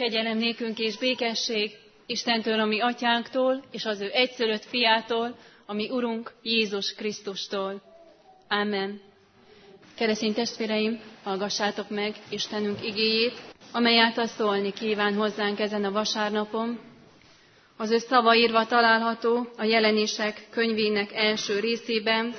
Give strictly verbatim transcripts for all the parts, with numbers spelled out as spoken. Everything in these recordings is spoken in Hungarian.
kegyelem nékünk és békesség Istentől, a mi atyánktól, és az ő egyszülött fiától, a mi Urunk Jézus Krisztustól. Ámen. Keresztény testvéreim, hallgassátok meg Istenünk igéjét, amely által szólni kíván hozzánk ezen a vasárnapon. Az ő szava írva található a Jelenések könyvének első részében,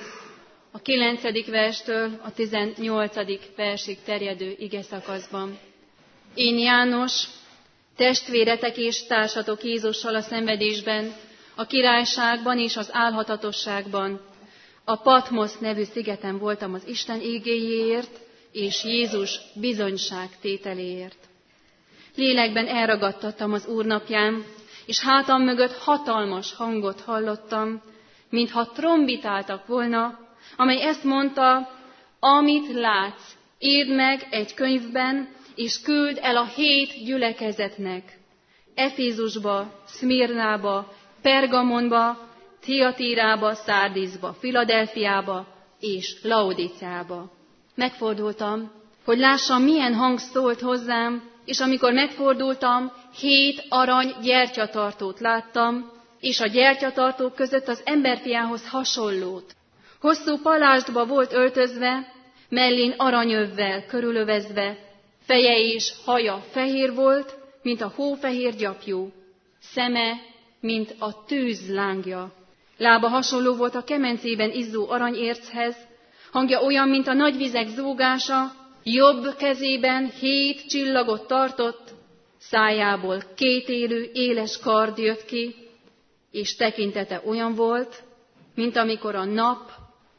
a kilencedik verstől a tizennyolcadik versig terjedő igeszakaszban. Én János, testvéretek és társatok Jézussal a szenvedésben, a királyságban és az álhatatosságban, a Patmosz nevű szigeten voltam az Isten igéjéért és Jézus bizonyságtételéért. Lélekben elragadtattam az Úr napján, és hátam mögött hatalmas hangot hallottam, mintha trombitáltak volna, amely ezt mondta: amit látsz, írd meg egy könyvben, és küld el a hét gyülekezetnek: Efézusba, Szmirnába, Pergamonba, Thiatírába, Szárdiszba, Filadelfiába és Laodicába. Megfordultam, hogy lássam, milyen hang szólt hozzám, és amikor megfordultam, hét arany gyertyatartót láttam, és a gyertyatartók között az emberfiához hasonlót. Hosszú palástba volt öltözve, mellén aranyövvel körülövezve, feje és haja fehér volt, mint a hófehér gyapjú, szeme, mint a tűz lángja. Lába hasonló volt a kemencében izzó aranyérchez, hangja olyan, mint a nagy vizek zúgása, jobb kezében hét csillagot tartott, szájából kétélű, éles kard jött ki, és tekintete olyan volt, mint amikor a nap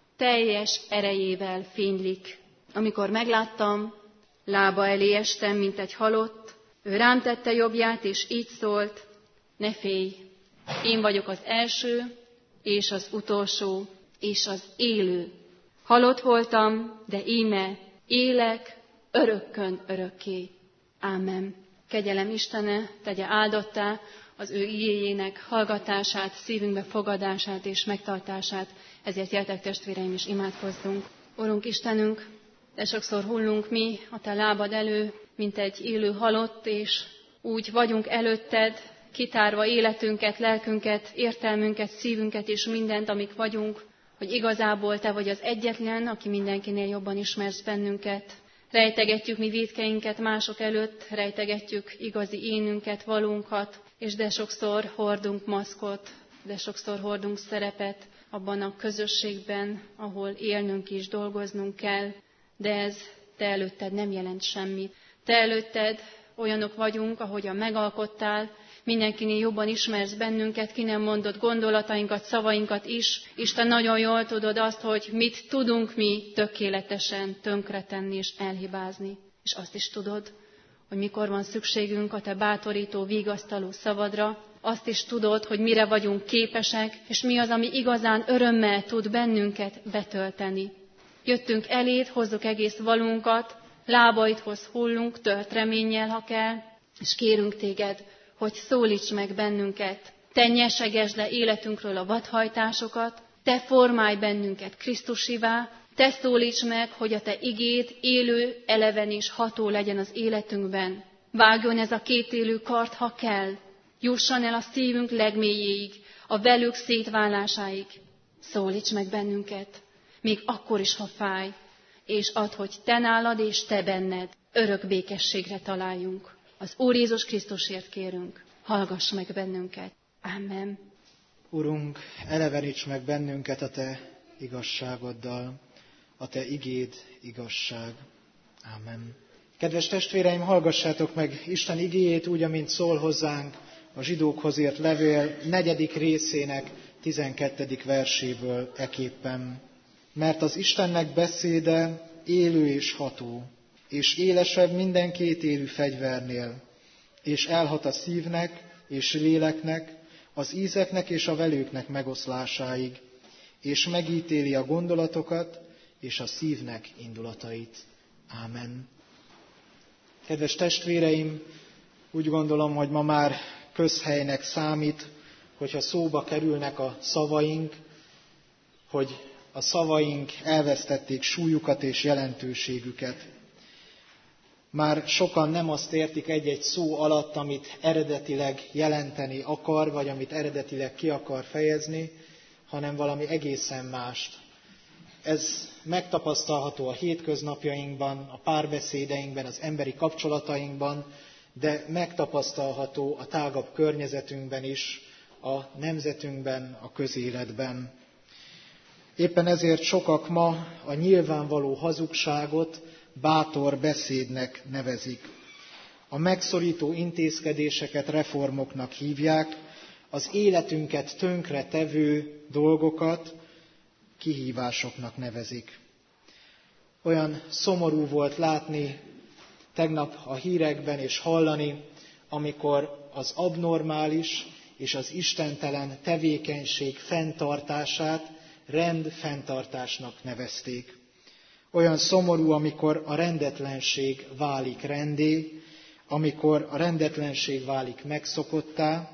teljes erejével fénylik. Amikor megláttam, lába elé estem, mint egy halott, ő rám tette jobbját, és így szólt: ne félj, én vagyok az első, és az utolsó, és az élő. Halott voltam, de íme élek örökkön örökké. Ámen. Kegyelem Istene tegye áldottá az ő igéjének hallgatását, szívünkbe fogadását és megtartását. Ezért jöjjetek, testvéreim, és imádkozzunk. Urunk Istenünk, de sokszor hullunk mi a te lábad elő, mint egy élő halott, és úgy vagyunk előtted, kitárva életünket, lelkünket, értelmünket, szívünket és mindent, amik vagyunk, hogy igazából te vagy az egyetlen, aki mindenkinél jobban ismersz bennünket. Rejtegetjük mi vétkeinket mások előtt, rejtegetjük igazi énünket, valónkat, és de sokszor hordunk maszkot, de sokszor hordunk szerepet abban a közösségben, ahol élnünk és dolgoznunk kell, de ez te előtted nem jelent semmit. Te előtted olyanok vagyunk, ahogyan megalkottál, mindenkinél jobban ismersz bennünket, ki nem mondott gondolatainkat, szavainkat is. Isten, nagyon jól tudod azt, hogy mit tudunk mi tökéletesen tönkretenni és elhibázni. És azt is tudod, hogy mikor van szükségünk a te bátorító, vigasztaló szavadra. Azt is tudod, hogy mire vagyunk képesek, és mi az, ami igazán örömmel tud bennünket betölteni. Jöttünk eléd, hozzuk egész valunkat, lábaidhoz hullunk, tört reménnyel, ha kell, és kérünk téged, hogy szólíts meg bennünket, te nyesegesd le életünkről a vadhajtásokat, te formálj bennünket Krisztusivá, te szólíts meg, hogy a te igéd élő, eleven és ható legyen az életünkben. Vágjon ez a kétélű kard, ha kell, jusson el a szívünk legmélyéig, a velük szétválásáig. Szólíts meg bennünket, még akkor is, ha fáj, és add, hogy te nálad és te benned örök békességre találjunk. Az Úr Jézus Krisztusért kérünk, hallgass meg bennünket. Amen. Urunk, eleveníts meg bennünket a te igazságoddal, a te igéd igazság. Amen. Kedves testvéreim, hallgassátok meg Isten igéjét úgy, amint szól hozzánk a zsidókhoz írt levél negyedik részének tizenkettedik verséből eképpen. Mert az Istennek beszéde élő és ható, és élesebb minden kétélű fegyvernél, és elhat a szívnek és léleknek, az ízeknek és a velőknek megoszlásáig, és megítéli a gondolatokat és a szívnek indulatait. Ámen. Kedves testvéreim, úgy gondolom, hogy ma már közhelynek számít, hogyha szóba kerülnek a szavaink, hogy a szavaink elvesztették súlyukat és jelentőségüket. Már sokan nem azt értik egy-egy szó alatt, amit eredetileg jelenteni akar, vagy amit eredetileg ki akar fejezni, hanem valami egészen mást. Ez megtapasztalható a hétköznapjainkban, a párbeszédeinkben, az emberi kapcsolatainkban, de megtapasztalható a tágabb környezetünkben is, a nemzetünkben, a közéletben. Éppen ezért sokak ma a nyilvánvaló hazugságot bátor beszédnek nevezik. A megszorító intézkedéseket reformoknak hívják, az életünket tönkre tevő dolgokat kihívásoknak nevezik. Olyan szomorú volt látni tegnap a hírekben és hallani, amikor az abnormális és az istentelen tevékenység fenntartását rendfenntartásnak nevezték. Olyan szomorú, amikor a rendetlenség válik renddé, amikor a rendetlenség válik megszokottá,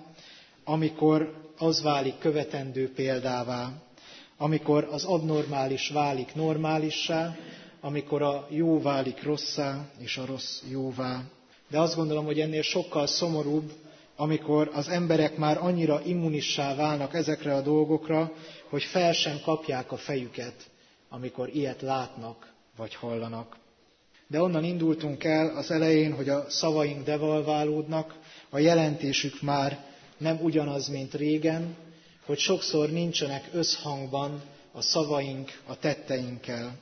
amikor az válik követendő példává, amikor az abnormális válik normálissá, amikor a jó válik rosszá, és a rossz jóvá. De azt gondolom, hogy ennél sokkal szomorúbb, amikor az emberek már annyira immunissá válnak ezekre a dolgokra, hogy fel sem kapják a fejüket, amikor ilyet látnak vagy hallanak. De onnan indultunk el az elején, hogy a szavaink devalválódnak, a jelentésük már nem ugyanaz, mint régen, hogy sokszor nincsenek összhangban a szavaink a tetteinkkel.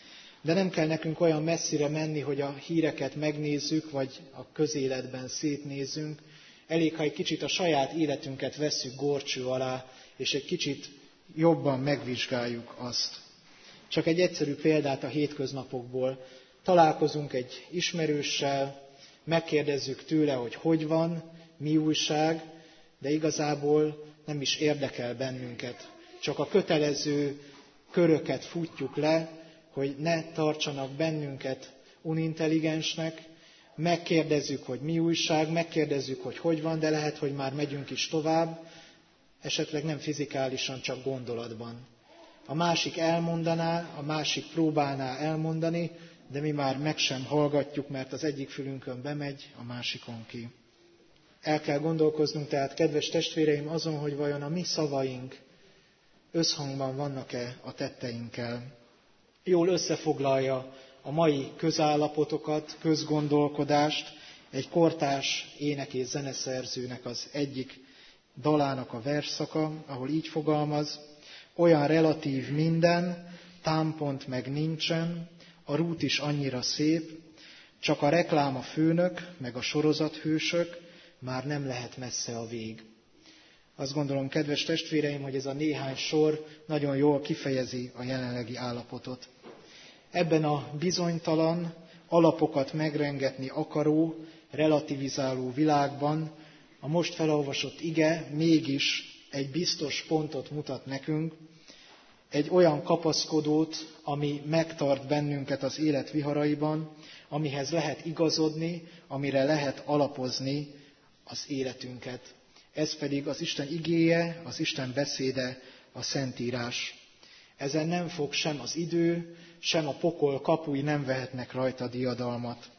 De nem kell nekünk olyan messzire menni, hogy a híreket megnézzük, vagy a közéletben szétnézzünk. Elég, ha egy kicsit a saját életünket vesszük górcső alá, és egy kicsit jobban megvizsgáljuk azt. Csak egy egyszerű példát a hétköznapokból. Találkozunk egy ismerőssel, megkérdezzük tőle, hogy hogy van, mi újság, de igazából nem is érdekel bennünket. Csak a kötelező köröket futjuk le, hogy ne tartsanak bennünket unintelligensnek, megkérdezzük, hogy mi újság, megkérdezzük, hogy hogy van, de lehet, hogy már megyünk is tovább, esetleg nem fizikálisan, csak gondolatban. A másik elmondaná, a másik próbálná elmondani, de mi már meg sem hallgatjuk, mert az egyik fülünkön bemegy, a másikon ki. El kell gondolkoznunk tehát, kedves testvéreim, azon, hogy vajon a mi szavaink összhangban vannak-e a tetteinkkel. Jól összefoglalja a mai közállapotokat, közgondolkodást egy kortárs ének- és zeneszerzőnek az egyik dalának a versszaka, ahol így fogalmaz: olyan relatív minden, támpont meg nincsen, a rút is annyira szép, csak a reklám a főnök, meg a sorozathősök, már nem lehet messze a vég. Azt gondolom, kedves testvéreim, hogy ez a néhány sor nagyon jól kifejezi a jelenlegi állapotot. Ebben a bizonytalan, alapokat megrengetni akaró, relativizáló világban a most felolvasott ige mégis egy biztos pontot mutat nekünk, egy olyan kapaszkodót, ami megtart bennünket az élet viharaiban, amihez lehet igazodni, amire lehet alapozni az életünket. Ez pedig az Isten igéje, az Isten beszéde, a Szentírás. Ezen nem fog sem az idő, sem a pokol kapui nem vehetnek rajta diadalmat.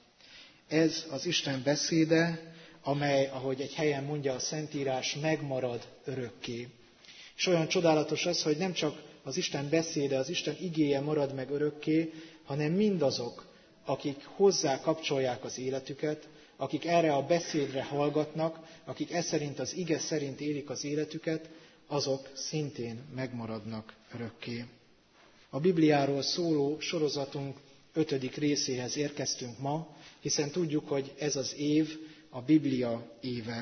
Ez az Isten beszéde, amely, ahogy egy helyen mondja a Szentírás, megmarad örökké. És olyan csodálatos az, hogy nem csak az Isten beszéde, az Isten igéje marad meg örökké, hanem mindazok, akik hozzá kapcsolják az életüket, akik erre a beszédre hallgatnak, akik e szerint az ige szerint élik az életüket, azok szintén megmaradnak örökké. A Bibliáról szóló sorozatunk ötödik részéhez érkeztünk ma, hiszen tudjuk, hogy ez az év a Biblia éve.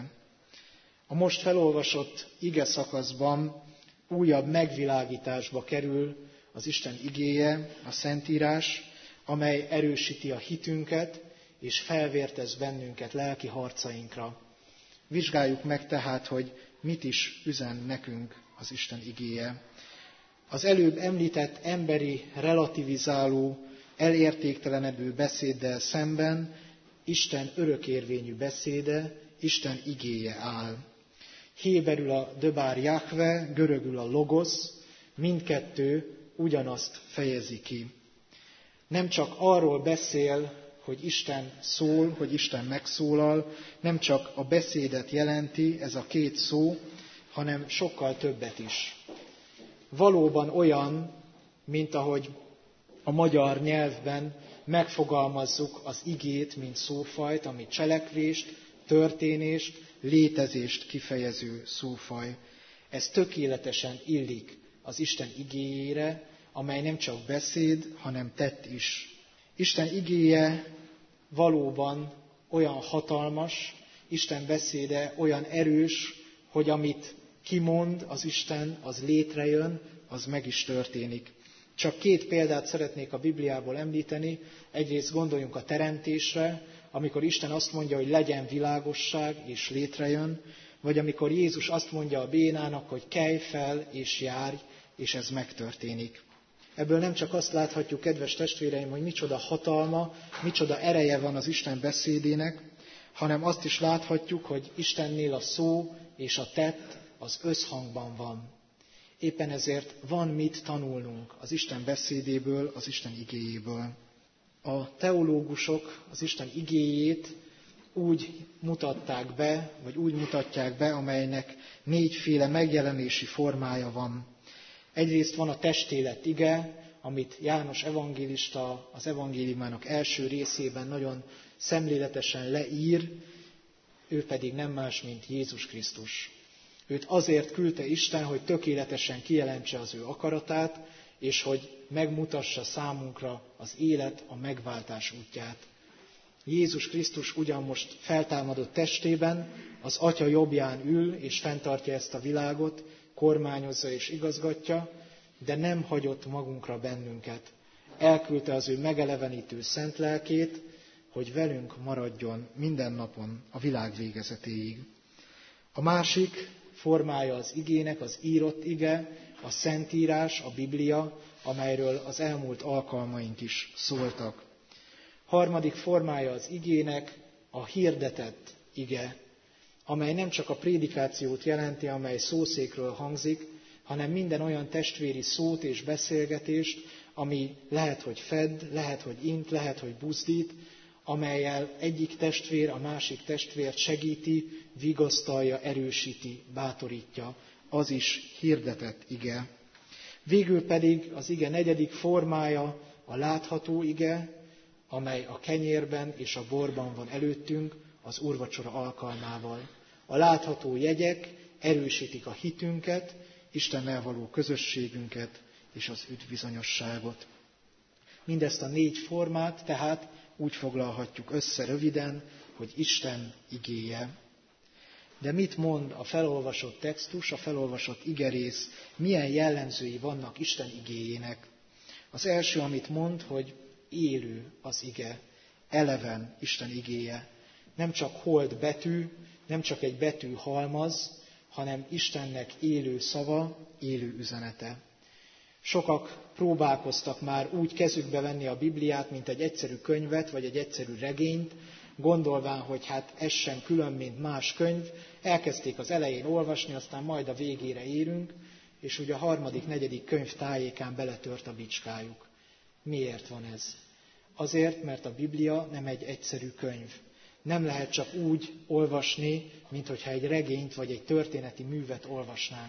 A most felolvasott ige szakaszban újabb megvilágításba kerül az Isten igéje, a Szentírás, amely erősíti a hitünket, és felvértez bennünket lelki harcainkra. Vizsgáljuk meg tehát, hogy mit is üzen nekünk az Isten igéje. Az előbb említett emberi, relativizáló, elértéktelenedő beszéddel szemben Isten örökérvényű beszéde, Isten igéje áll. Héberül a döbár Jahve, görögül a logosz, mindkettő ugyanazt fejezi ki. Nem csak arról beszél, hogy Isten szól, hogy Isten megszólal, nem csak a beszédet jelenti ez a két szó, hanem sokkal többet is. Valóban olyan, mint ahogy a magyar nyelvben megfogalmazzuk az igét, mint szófajt, ami cselekvést, történést, létezést kifejező szófaj. Ez tökéletesen illik az Isten igéjére, amely nem csak beszéd, hanem tett is. Isten igéje valóban olyan hatalmas, Isten beszéde olyan erős, hogy amit kimond az Isten, az létrejön, az meg is történik. Csak két példát szeretnék a Bibliából említeni. Egyrészt gondoljunk a teremtésre, amikor Isten azt mondja, hogy legyen világosság, és létrejön, vagy amikor Jézus azt mondja a bénának, hogy kelj fel és járj, és ez megtörténik. Ebből nem csak azt láthatjuk, kedves testvéreim, hogy micsoda hatalma, micsoda ereje van az Isten beszédének, hanem azt is láthatjuk, hogy Istennél a szó és a tett az összhangban van. Éppen ezért van mit tanulnunk az Isten beszédéből, az Isten igéjéből. A teológusok az Isten igéjét úgy mutatták be, vagy úgy mutatják be, amelynek négyféle megjelenési formája van. Egyrészt van a testélet ige, amit János evangélista az evangéliumának első részében nagyon szemléletesen leír, ő pedig nem más, mint Jézus Krisztus. Őt azért küldte Isten, hogy tökéletesen kijelentse az ő akaratát, és hogy megmutassa számunkra az élet, a megváltás útját. Jézus Krisztus ugyan most feltámadott testében, az Atya jobbján ül, és fenntartja ezt a világot, kormányozza és igazgatja, de nem hagyott magunkra bennünket. Elküldte az ő megelevenítő szent lelkét, hogy velünk maradjon minden napon a világ végezetéig. A másik formája az igének, az írott ige, a Szentírás, a Biblia, amelyről az elmúlt alkalmaink is szóltak. Harmadik formája az igének a hirdetett ige, amely nem csak a prédikációt jelenti, amely szószékről hangzik, hanem minden olyan testvéri szót és beszélgetést, ami lehet, hogy fed, lehet, hogy int, lehet, hogy buzdít, amellyel egyik testvér a másik testvért segíti, vigasztalja, erősíti, bátorítja. Az is hirdetett ige. Végül pedig az ige negyedik formája a látható ige, amely a kenyérben és a borban van előttünk az úrvacsora alkalmával. A látható jegyek erősítik a hitünket, Istennel való közösségünket és az üdvbizonyosságot. Mindezt a négy formát tehát úgy foglalhatjuk össze röviden, hogy Isten igéje. De mit mond a felolvasott textus, a felolvasott igerész, milyen jellemzői vannak Isten igéjének? Az első, amit mond, hogy élő az ige, eleven Isten igéje. Nem csak hold betű, nem csak egy betű halmaz, hanem Istennek élő szava, élő üzenete. Sokak próbálkoztak már úgy kezükbe venni a Bibliát, mint egy egyszerű könyvet, vagy egy egyszerű regényt, gondolván, hogy hát ez sem külön, mint más könyv. Elkezdték az elején olvasni, aztán majd a végére érünk, és ugye a harmadik, negyedik könyv tájékán beletört a bicskájuk. Miért van ez? Azért, mert a Biblia nem egy egyszerű könyv. Nem lehet csak úgy olvasni, mint hogyha egy regényt vagy egy történeti művet olvasnánk.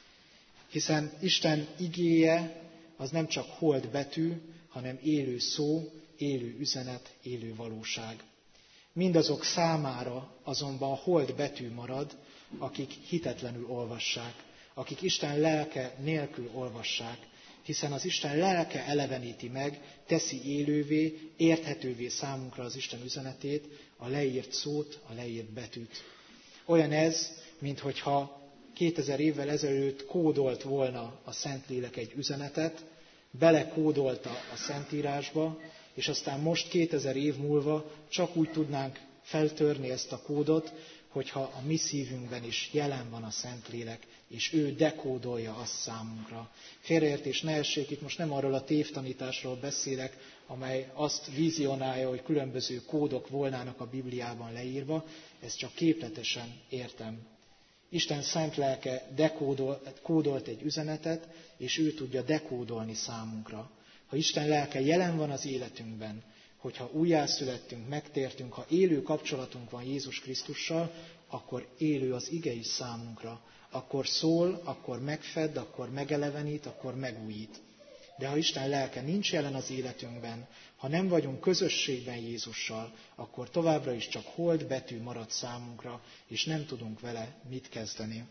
Hiszen Isten igéje az nem csak hold betű, hanem élő szó, élő üzenet, élő valóság. Mindazok számára azonban hold betű marad, akik hitetlenül olvassák, akik Isten lelke nélkül olvassák, hiszen az Isten lelke eleveníti meg, teszi élővé, érthetővé számunkra az Isten üzenetét, a leírt szót, a leírt betűt. Olyan ez, minthogyha kétezer évvel ezelőtt kódolt volna a Szentlélek egy üzenetet, belekódolta a Szentírásba, és aztán most kétezer év múlva csak úgy tudnánk feltörni ezt a kódot, hogyha a mi szívünkben is jelen van a Szentlélek, és ő dekódolja azt számunkra. Félreértés ne essék, itt most nem arról a tévtanításról beszélek, amely azt vizionálja, hogy különböző kódok volnának a Bibliában leírva, ezt csak képletesen értem. Isten szent lelke dekódolt egy üzenetet, és ő tudja dekódolni számunkra. Ha Isten lelke jelen van az életünkben, hogyha újjászülettünk, megtértünk, ha élő kapcsolatunk van Jézus Krisztussal, akkor élő az ige is számunkra. Akkor szól, akkor megfed, akkor megelevenít, akkor megújít. De ha Isten lelke nincs jelen az életünkben, ha nem vagyunk közösségben Jézussal, akkor továbbra is csak hold betű marad számunkra, és nem tudunk vele mit kezdeni.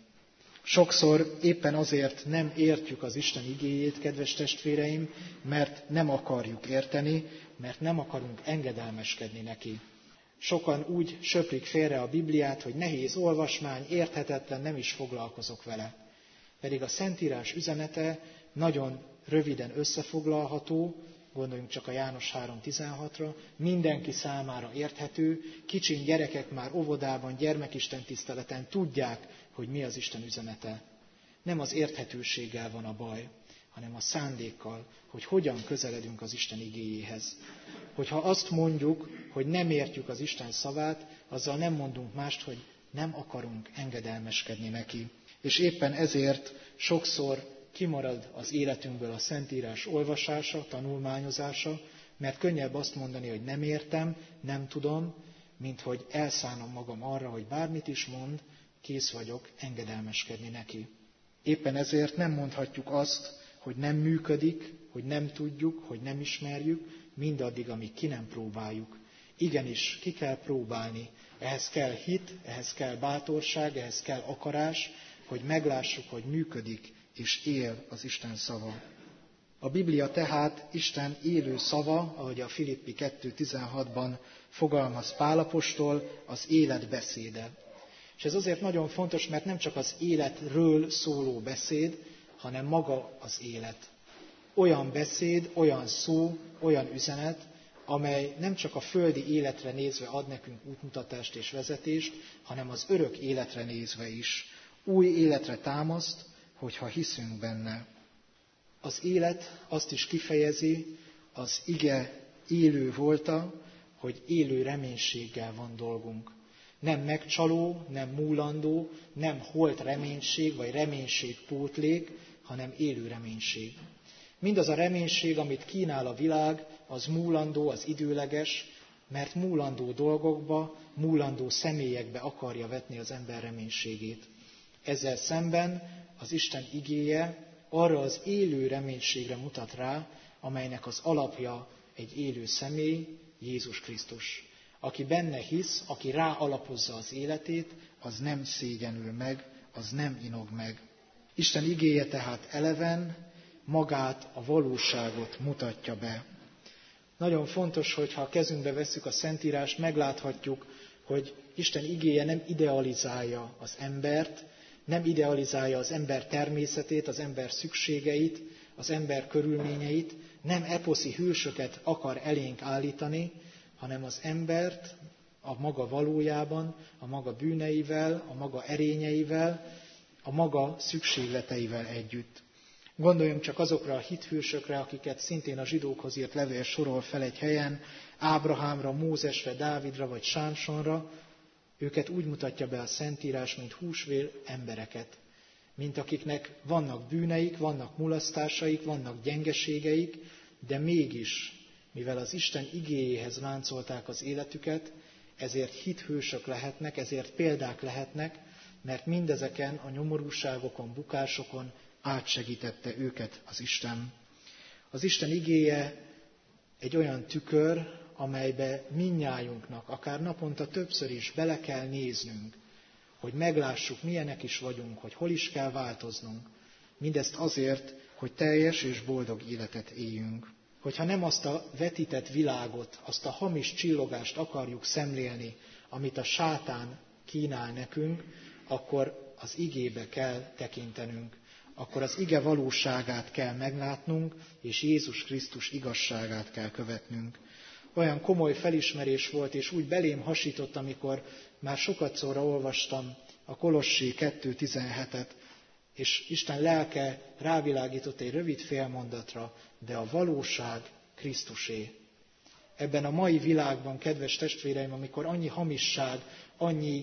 Sokszor éppen azért nem értjük az Isten igéjét, kedves testvéreim, mert nem akarjuk érteni, mert nem akarunk engedelmeskedni neki. Sokan úgy söprik félre a Bibliát, hogy nehéz olvasmány, érthetetlen, nem is foglalkozok vele. Pedig a Szentírás üzenete nagyon röviden összefoglalható, gondoljunk csak a János három tizenhatra, mindenki számára érthető, kicsin gyerekek már óvodában, gyermekistentiszteleten tudják, hogy mi az Isten üzenete. Nem az érthetőséggel van a baj, hanem a szándékkal, hogy hogyan közeledünk az Isten igéjéhez. Hogyha azt mondjuk, hogy nem értjük az Isten szavát, azzal nem mondunk mást, hogy nem akarunk engedelmeskedni neki. És éppen ezért sokszor kimarad az életünkből a Szentírás olvasása, tanulmányozása, mert könnyebb azt mondani, hogy nem értem, nem tudom, mint hogy elszánom magam arra, hogy bármit is mond, kész vagyok engedelmeskedni neki. Éppen ezért nem mondhatjuk azt, hogy nem működik, hogy nem tudjuk, hogy nem ismerjük, mindaddig, amíg ki nem próbáljuk. Igenis, ki kell próbálni. Ehhez kell hit, ehhez kell bátorság, ehhez kell akarás, hogy meglássuk, hogy működik és él az Isten szava. A Biblia tehát Isten élő szava, ahogy a Filippi kettő tizenhatban fogalmaz Pál apostol, az élet beszéde. És ez azért nagyon fontos, mert nem csak az életről szóló beszéd, hanem maga az élet. Olyan beszéd, olyan szó, olyan üzenet, amely nem csak a földi életre nézve ad nekünk útmutatást és vezetést, hanem az örök életre nézve is. Új életre támaszt, hogyha hiszünk benne. Az élet azt is kifejezi, az ige élő volta, hogy élő reménységgel van dolgunk. Nem megcsaló, nem múlandó, nem holt reménység vagy reménységpótlék, hanem élő reménység. Mindaz a reménység, amit kínál a világ, az múlandó, az időleges, mert múlandó dolgokba, múlandó személyekbe akarja vetni az ember reménységét. Ezzel szemben az Isten igéje arra az élő reménységre mutat rá, amelynek az alapja egy élő személy, Jézus Krisztus. Aki benne hisz, aki rá alapozza az életét, az nem szégyenül meg, az nem inog meg. Isten igéje tehát eleven, magát, a valóságot mutatja be. Nagyon fontos, hogy ha a kezünkbe vesszük a Szentírást, megláthatjuk, hogy Isten igéje nem idealizálja az embert, nem idealizálja az ember természetét, az ember szükségeit, az ember körülményeit, nem eposzi hősöket akar elénk állítani, hanem az embert a maga valójában, a maga bűneivel, a maga erényeivel, a maga szükségleteivel együtt. Gondoljunk csak azokra a hithősökre, akiket szintén a zsidókhoz írt levél sorol fel egy helyen, Ábrahámra, Mózesre, Dávidra vagy Sámsonra. Őket úgy mutatja be a Szentírás, mint húsvér embereket, mint akiknek vannak bűneik, vannak mulasztásaik, vannak gyengeségeik, de mégis, mivel az Isten igéjéhez láncolták az életüket, ezért hithősök lehetnek, ezért példák lehetnek, mert mindezeken a nyomorúságokon, bukásokon átsegítette őket az Isten. Az Isten igéje egy olyan tükör, amelybe mindnyájunknak, akár naponta többször is bele kell néznünk, hogy meglássuk, milyenek is vagyunk, hogy hol is kell változnunk. Mindezt azért, hogy teljes és boldog életet éljünk. Hogyha nem azt a vetített világot, azt a hamis csillogást akarjuk szemlélni, amit a sátán kínál nekünk, akkor az igébe kell tekintenünk. Akkor az ige valóságát kell meglátnunk, és Jézus Krisztus igazságát kell követnünk. Olyan komoly felismerés volt, és úgy belém hasított, amikor már sokatszorra olvastam a Kolossé kettő tizenhetet, és Isten lelke rávilágított egy rövid félmondatra, de a valóság Krisztusé. Ebben a mai világban, kedves testvéreim, amikor annyi hamisság, annyi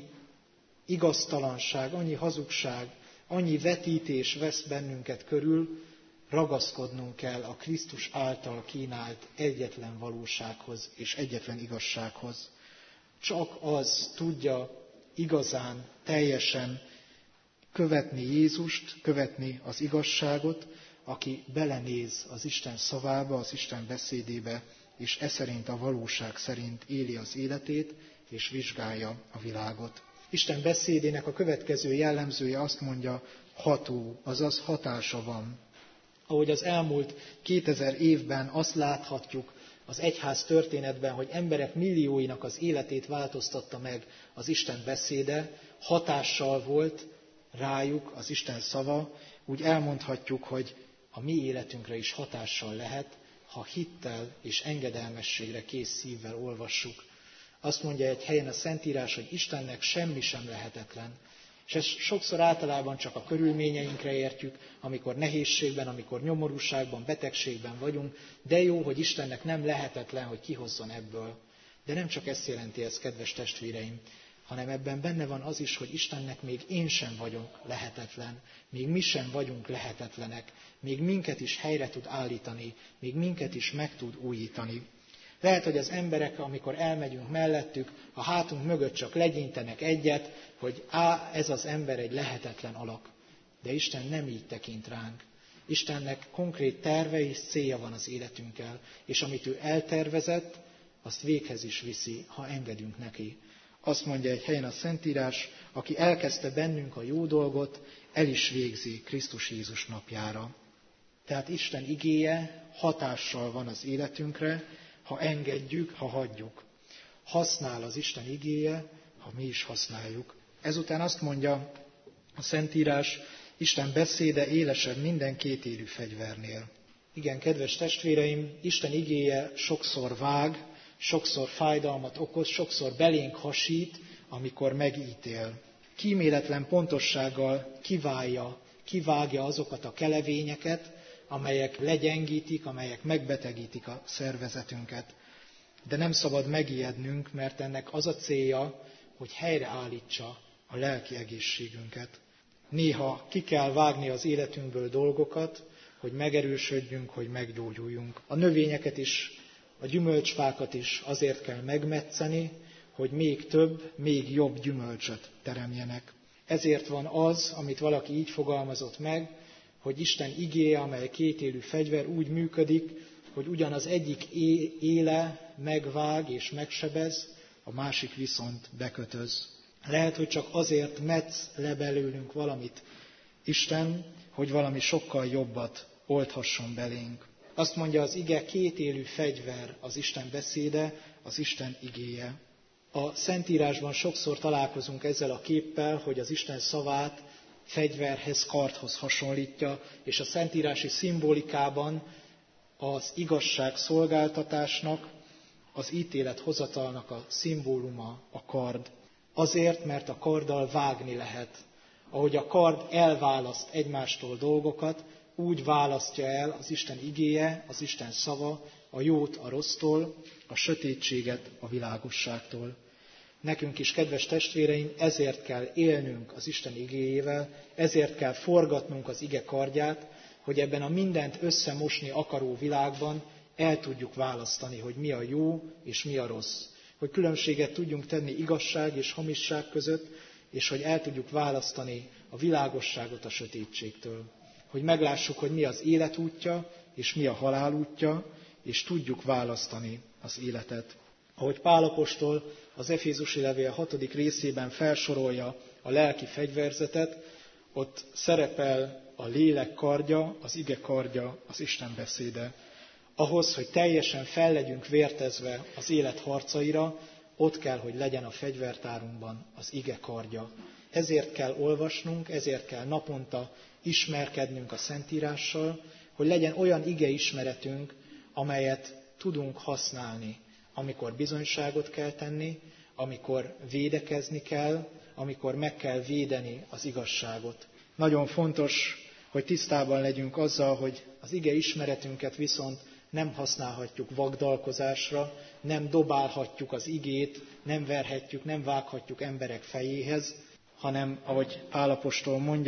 igaztalanság, annyi hazugság, annyi vetítés vesz bennünket körül, ragaszkodnunk kell a Krisztus által kínált egyetlen valósághoz és egyetlen igazsághoz. Csak az tudja igazán, teljesen követni Jézust, követni az igazságot, aki belenéz az Isten szavába, az Isten beszédébe, és e szerint a valóság szerint éli az életét, és vizsgálja a világot. Isten beszédének a következő jellemzője azt mondja, ható, azaz hatása van. Ahogy az elmúlt kétezer évben azt láthatjuk az egyház történetben, hogy emberek millióinak az életét változtatta meg az Isten beszéde, hatással volt rájuk az Isten szava, úgy elmondhatjuk, hogy a mi életünkre is hatással lehet, ha hittel és engedelmességre kész szívvel olvassuk. Azt mondja egy helyen a Szentírás, hogy Istennek semmi sem lehetetlen. És ezt sokszor általában csak a körülményeinkre értjük, amikor nehézségben, amikor nyomorúságban, betegségben vagyunk, de jó, hogy Istennek nem lehetetlen, hogy kihozzon ebből. De nem csak ezt jelenti ez, kedves testvéreim, hanem ebben benne van az is, hogy Istennek még én sem vagyok lehetetlen, még mi sem vagyunk lehetetlenek, még minket is helyre tud állítani, még minket is meg tud újítani. Lehet, hogy az emberek, amikor elmegyünk mellettük, a hátunk mögött csak legyintenek egyet, hogy á, ez az ember egy lehetetlen alak. De Isten nem így tekint ránk. Istennek konkrét terve és célja van az életünkkel, és amit ő eltervezett, azt véghez is viszi, ha engedünk neki. Azt mondja egy helyen a Szentírás, aki elkezdte bennünk a jó dolgot, el is végzi Krisztus Jézus napjára. Tehát Isten igéje hatással van az életünkre, ha engedjük, ha hagyjuk. Használ az Isten igéje, ha mi is használjuk. Ezután azt mondja a Szentírás, Isten beszéde élesebb minden kétélű fegyvernél. Igen, kedves testvéreim, Isten igéje sokszor vág, sokszor fájdalmat okoz, sokszor belénk hasít, amikor megítél. Kíméletlen pontossággal kiválja, kivágja azokat a kelevényeket, amelyek legyengítik, amelyek megbetegítik a szervezetünket. De nem szabad megijednünk, mert ennek az a célja, hogy helyreállítsa a lelki egészségünket. Néha ki kell vágni az életünkből dolgokat, hogy megerősödjünk, hogy meggyógyuljunk. A növényeket is, a gyümölcsfákat is azért kell megmetszeni, hogy még több, még jobb gyümölcsöt teremjenek. Ezért van az, amit valaki így fogalmazott meg, hogy Isten igéje, amely kétélű fegyver úgy működik, hogy ugyan az egyik éle megvág és megsebez, a másik viszont bekötöz. Lehet, hogy csak azért metsz le belőlünk valamit Isten, hogy valami sokkal jobbat oldhasson belénk. Azt mondja az ige, kétélű fegyver az Isten beszéde, az Isten igéje. A Szentírásban sokszor találkozunk ezzel a képpel, hogy az Isten szavát fegyverhez, kardhoz hasonlítja, és a szentírási szimbolikában az igazság szolgáltatásnak, az ítélet hozatalnak a szimbóluma a kard. Azért, mert a karddal vágni lehet. Ahogy a kard elválaszt egymástól dolgokat, úgy választja el az Isten igéje, az Isten szava a jót a rossztól, a sötétséget a világosságtól. Nekünk is, kedves testvéreim, ezért kell élnünk az Isten igéjével, ezért kell forgatnunk az ige kardját, hogy ebben a mindent összemosni akaró világban el tudjuk választani, hogy mi a jó és mi a rossz. Hogy különbséget tudjunk tenni igazság és hamisság között, és hogy el tudjuk választani a világosságot a sötétségtől. Hogy meglássuk, hogy mi az élet útja, és mi a halál útja, és tudjuk választani az életet. Ahogy Pál apostol az Efézusi levél hatodik részében felsorolja a lelki fegyverzetet, ott szerepel a lélek kardja, az ige kardja, az Isten beszéde. Ahhoz, hogy teljesen fel legyünk vértezve az élet harcaira, ott kell, hogy legyen a fegyvertárunkban az ige kardja. Ezért kell olvasnunk, ezért kell naponta ismerkednünk a Szentírással, hogy legyen olyan ige ismeretünk, amelyet tudunk használni, amikor bizonyságot kell tenni, amikor védekezni kell, amikor meg kell védeni az igazságot. Nagyon fontos, hogy tisztában legyünk azzal, hogy az ige ismeretünket viszont nem használhatjuk vagdalkozásra, nem dobálhatjuk az igét, nem verhetjük, nem vághatjuk emberek fejéhez, hanem, ahogy Pál apostol mondja,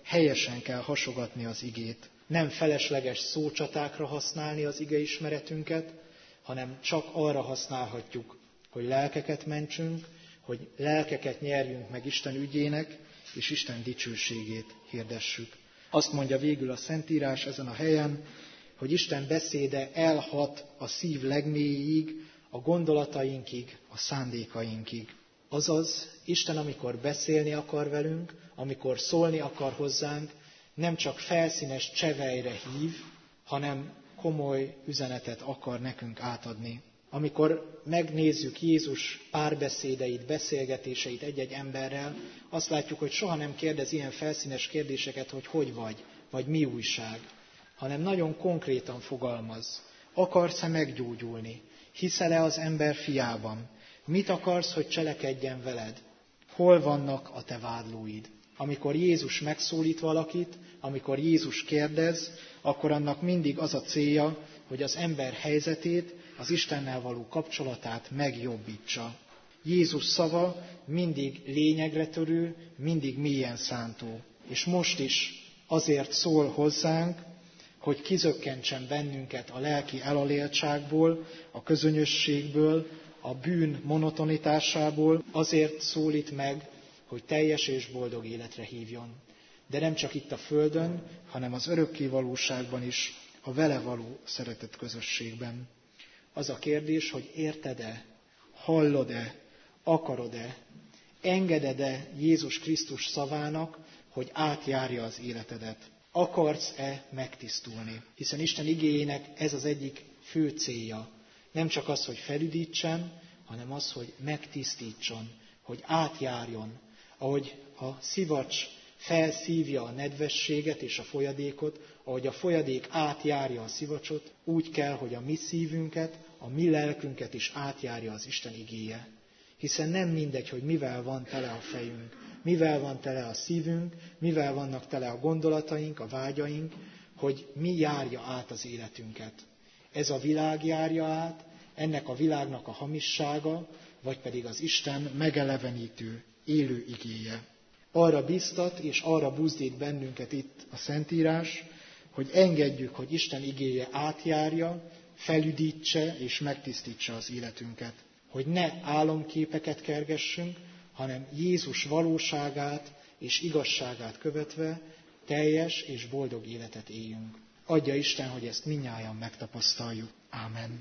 helyesen kell hasogatni az igét. Nem felesleges szócsatákra használni az igeismeretünket, hanem csak arra használhatjuk, hogy lelkeket mentsünk, hogy lelkeket nyerjünk meg Isten ügyének, és Isten dicsőségét hirdessük. Azt mondja végül a Szentírás ezen a helyen, hogy Isten beszéde elhat a szív legmélyig, a gondolatainkig, a szándékainkig. Azaz, Isten, amikor beszélni akar velünk, amikor szólni akar hozzánk, nem csak felszínes csevejre hív, hanem komoly üzenetet akar nekünk átadni. Amikor megnézzük Jézus párbeszédeit, beszélgetéseit egy-egy emberrel, azt látjuk, hogy soha nem kérdez ilyen felszínes kérdéseket, hogy hogy vagy, vagy mi újság, hanem nagyon konkrétan fogalmaz. Akarsz-e meggyógyulni? Hiszel-e az ember fiában? Mit akarsz, hogy cselekedjen veled? Hol vannak a te vádlóid? Amikor Jézus megszólít valakit, amikor Jézus kérdez, akkor annak mindig az a célja, hogy az ember helyzetét, az Istennel való kapcsolatát megjobbítsa. Jézus szava mindig lényegre törő, mindig mélyen szántó. És most is azért szól hozzánk, hogy kizökkentsen bennünket a lelki elaléltságból, a közönyösségből, a bűn monotonitásából, azért szólít meg, hogy teljes és boldog életre hívjon. De nem csak itt a földön, hanem az örökké valóságban is, a vele való szeretet közösségben. Az a kérdés, hogy érted-e, hallod-e, akarod-e, engeded-e Jézus Krisztus szavának, hogy átjárja az életedet. Akarsz-e megtisztulni? Hiszen Isten igéjének ez az egyik fő célja. Nem csak az, hogy felüdítsen, hanem az, hogy megtisztítson, hogy átjárjon. Ahogy a szivacs felszívja a nedvességet és a folyadékot, ahogy a folyadék átjárja a szivacsot, úgy kell, hogy a mi szívünket, a mi lelkünket is átjárja az Isten igéje. Hiszen nem mindegy, hogy mivel van tele a fejünk, mivel van tele a szívünk, mivel vannak tele a gondolataink, a vágyaink, hogy mi járja át az életünket. Ez a világ járja át, ennek a világnak a hamissága, vagy pedig az Isten megelevenítő, élő igéje. Arra biztat és arra buzdít bennünket itt a Szentírás, hogy engedjük, hogy Isten igéje átjárja, felüdítse és megtisztítsa az életünket. Hogy ne álomképeket kergessünk, hanem Jézus valóságát és igazságát követve teljes és boldog életet éljünk. Adja Isten, hogy ezt mindnyájan megtapasztaljuk. Ámen.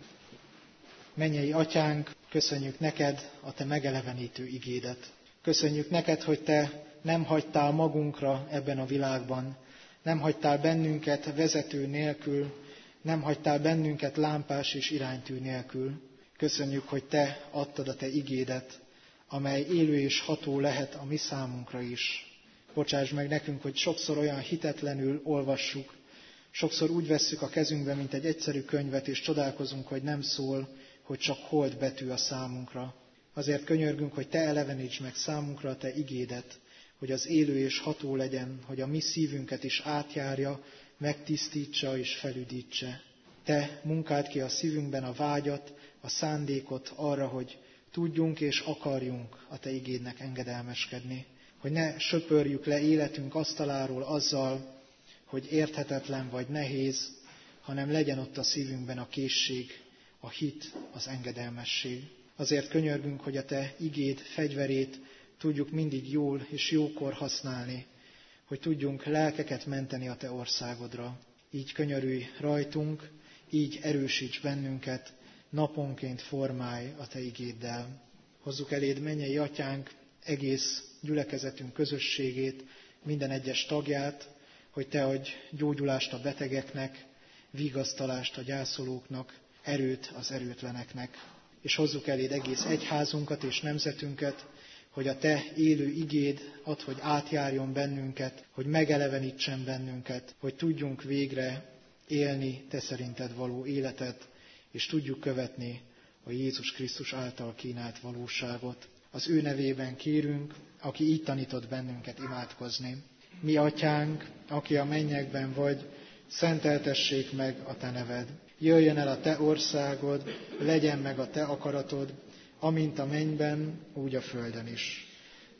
Mennyei Atyánk, köszönjük neked a te megelevenítő igédet. Köszönjük neked, hogy te nem hagytál magunkra ebben a világban, nem hagytál bennünket vezető nélkül, nem hagytál bennünket lámpás és iránytű nélkül. Köszönjük, hogy te adtad a te igédet, amely élő és ható lehet a mi számunkra is. Bocsáss meg nekünk, hogy sokszor olyan hitetlenül olvassuk, sokszor úgy vesszük a kezünkbe, mint egy egyszerű könyvet, és csodálkozunk, hogy nem szól, hogy csak hold betű a számunkra. Azért könyörgünk, hogy te elevenítsd meg számunkra a te igédet, hogy az élő és ható legyen, hogy a mi szívünket is átjárja, megtisztítsa és felüdítse. Te munkáld ki a szívünkben a vágyat, a szándékot arra, hogy tudjunk és akarjunk a te igédnek engedelmeskedni. Hogy ne söpörjük le életünk asztaláról azzal, hogy érthetetlen vagy nehéz, hanem legyen ott a szívünkben a készség, a hit, az engedelmesség. Azért könyörgünk, hogy a te igéd fegyverét tudjuk mindig jól és jókor használni, hogy tudjunk lelkeket menteni a te országodra. Így könyörülj rajtunk, így erősíts bennünket, naponként formálj a te igéddel. Hozzuk eléd, mennyei Atyánk, egész gyülekezetünk közösségét, minden egyes tagját, hogy te adj gyógyulást a betegeknek, vigasztalást a gyászolóknak, erőt az erőtleneknek. És hozzuk eléd egész egyházunkat és nemzetünket, hogy a te élő igéd add, hogy átjárjon bennünket, hogy megelevenítsen bennünket, hogy tudjunk végre élni te szerinted való életet, és tudjuk követni a Jézus Krisztus által kínált valóságot. Az ő nevében kérünk, aki így tanított bennünket imádkozni. Mi Atyánk, aki a mennyekben vagy, szenteltessék meg a te neved. Jöjjön el a te országod, legyen meg a te akaratod, amint a mennyben, úgy a földön is.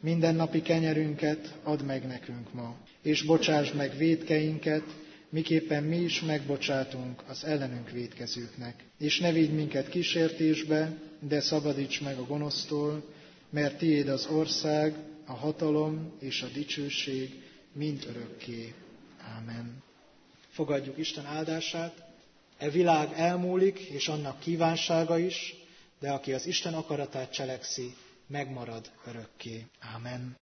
mindennapi kenyerünket add meg nekünk ma, és bocsásd meg vétkeinket, miképpen mi is megbocsátunk az ellenünk vétkezőknek. És ne vigy minket kísértésbe, de szabadíts meg a gonosztól, mert tiéd az ország, a hatalom és a dicsőség mind örökké. Ámen. Fogadjuk Isten áldását. E világ elmúlik, és annak kívánsága is, de aki az Isten akaratát cselekszi, megmarad örökké. Ámen.